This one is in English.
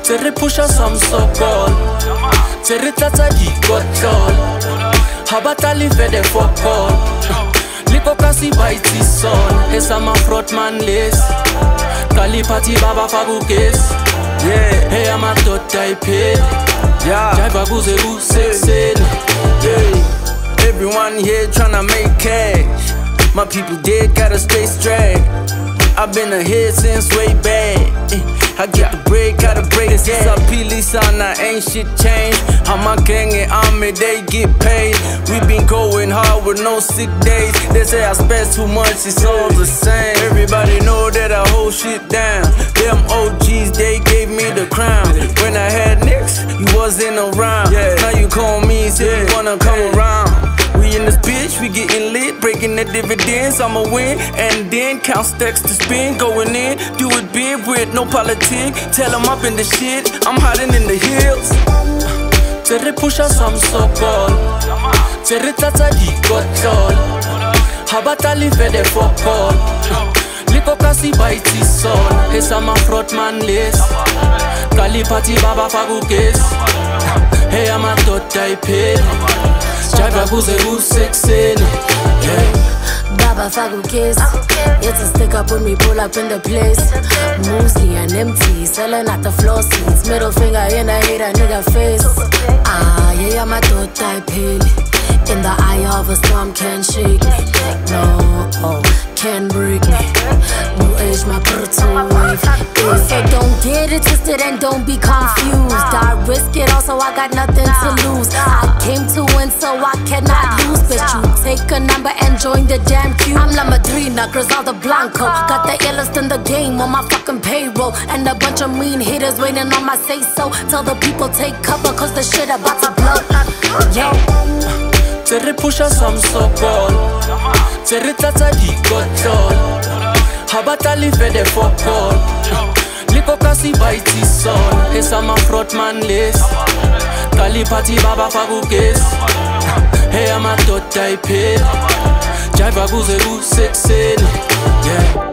Tere pusha samsokol Tere tata dikotlol Habatali fede fokol Liko kasi baiti son Esa ma frotman les Kali pati baba fagukes Yeah, hey ama tota ipe Yeah, jaiba guze useksen Yeah, everyone here tryna make cash My people dead, gotta stay straight I've been ahead since way back I get the break, gotta break this is a pili sana, ain't shit changed I'm a gang and army, they get paid We been going hard with no sick days They say I spend too much, it's all the same Everybody know that I hold shit down Them OGs, they gave me the crown When I had nicks, you wasn't around Now you call me, say you wanna come around We in this bitch, we getting lit, breaking the dividends, I'ma win, and then count stacks to spin, going in, do it big with no politic, tell them up in the shit, I'm hiding in the hills. Tere pusha samsokol, tere tata dikotlol, habatali fede fokol, liko kasi baiti son, esa ma frotman les, kali pati baba fagukes, hey ama tota ipe. Jaiba guze useksen Baba fagukes It's a stick up when we pull up in the place Mostly an empty, selling at the floor seats Middle finger in a hater nigga face Ah, yeah, I'm a tota pale In the eye of a storm can't shake me No, can't break me New age, my brutal wave So don't get it twisted and don't be confused I risk it all so I got nothing to lose I came to win so I cannot lose Bet you take a number and join the damn queue I'm La Madrina, Griselda Blanco Got the illest in the game on my fucking payroll And a bunch of mean haters waiting on my say-so Tell the people take cover cause the shit about to blow Yo Tere pusha samsokol Tere tata dikotlol Habatali fede fokol Liko kasi baiti son Esa ma frotman les Kali pati baba fagukes Hey ama tota ipe Jaiba guze useksen Yeah